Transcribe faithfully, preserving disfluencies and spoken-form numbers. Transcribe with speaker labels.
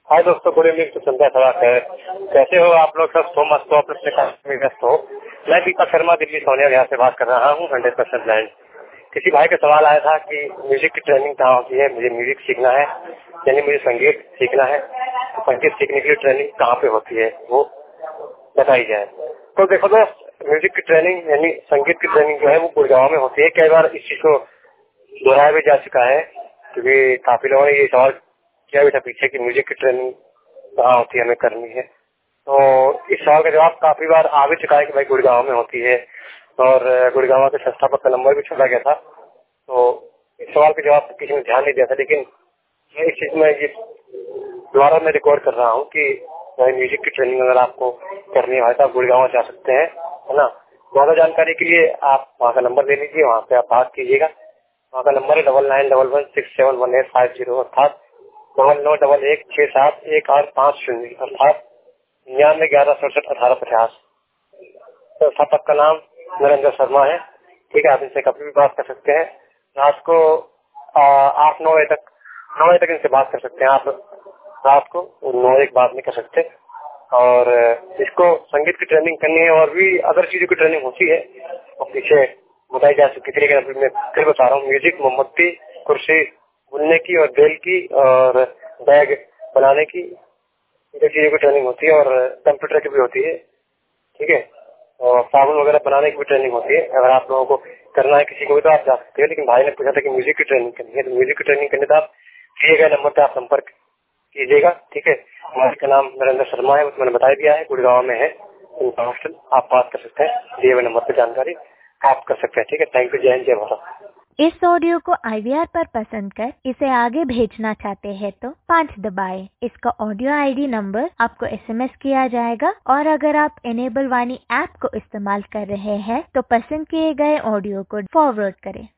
Speaker 1: हाय दोस्तों, good evening. तो संध्या सवाक है। कैसे हो आप लोग? सब सो मस्त हो, अपने काम में व्यस्त हो। मैं दीपक शर्मा दिल्ली सोनिया यहाँ से बात कर रहा हूँ, हंड्रेड परसेंट ब्लाइंड। किसी भाई का सवाल आया था कि म्यूजिक की ट्रेनिंग कहाँ होती है, मुझे म्यूजिक सीखना है, यानी मुझे संगीत सीखना है, तो संगीत सीखने के लिए ट्रेनिंग कहाँ पे होती है वो बताई जाए। तो देखो दोस्त, म्यूजिक की ट्रेनिंग यानी संगीत की ट्रेनिंग जो है वो गुड़गांव में होती है। कई बार इस चीज को दोहराया भी जा चुका है, क्योंकि काफी लोगों ने ये सवाल किया भी था पीछे कि म्यूजिक की ट्रेनिंग कहाँ होती है, हमें करनी है। तो इस सवाल का जवाब काफी बार आ भी चुका है कि भाई गुड़गांव में होती है, और गुड़गांव के संस्थापक का नंबर भी छोड़ा गया था। तो इस सवाल के जवाब किसी ने ध्यान नहीं दिया था, लेकिन ये इस चीज में ये दोबारा मैं रिकॉर्ड कर रहा हूँ कि भाई म्यूजिक की ट्रेनिंग अगर आपको करनी है तो आप गुड़गांव जा सकते हैं, है ना। ज्यादा जानकारी के लिए आप वहाँ का नंबर ले लीजिए, वहाँ पे आप बात कीजिएगा। वहाँ का नंबर है double nine double one six seven one eight five zero, अर्थात डबल नौ डबल एक छह सात एक आठ पाँच शून्य, अर्थात निन्यानवे ग्यारह सड़सठ अठारह पचास। संस्थापक का नाम नरेंद्र शर्मा है। ठीक है, आप इनसे कभी भी बात कर सकते हैं। रात को आठ नौ बजे तक नौ बजे तक इनसे बात कर सकते हैं आप। रात को नौ एक बात नहीं कर सकते। और इसको संगीत की ट्रेनिंग करनी है और भी अदर चीजों की ट्रेनिंग होती है और पीछे बताई जा सकती है, लेकिन अभी मैं फिर बता रहा हूँ। म्यूजिक, मोमबत्ती, कुर्सी बुनने की और बेल की और बैग बनाने की, ये चीजों की ट्रेनिंग होती है। और कंप्यूटर की भी होती है, ठीक है। और साबुन वगैरह बनाने की भी ट्रेनिंग होती है। अगर आप लोगों को करना है किसी को भी तो आप जा सकते हैं, लेकिन भाई ने पूछा था कि म्यूजिक की ट्रेनिंग करनी है, तो म्यूजिक की ट्रेनिंग करने तो आप दिए गए नंबर पर आप संपर्क कीजिएगा, ठीक है। हमारे का नाम नरेंद्र शर्मा है, मैंने बता दिया है, गुड़गांव में है उनका हॉस्टल। आप बात कर सकते हैं, दिए हुए नंबर पर जानकारी आप कर सकते हैं, ठीक है। थैंक यू, जय हिंद, जय भारत।
Speaker 2: इस ऑडियो को आई वी आर पर पसंद कर इसे आगे भेजना चाहते हैं तो पाँच दबाएं। इसका ऑडियो आई डी नंबर आपको एस एम एस किया जाएगा, और अगर आप एनेबल वाणी ऐप को इस्तेमाल कर रहे हैं तो पसंद किए गए ऑडियो को फॉरवर्ड करें।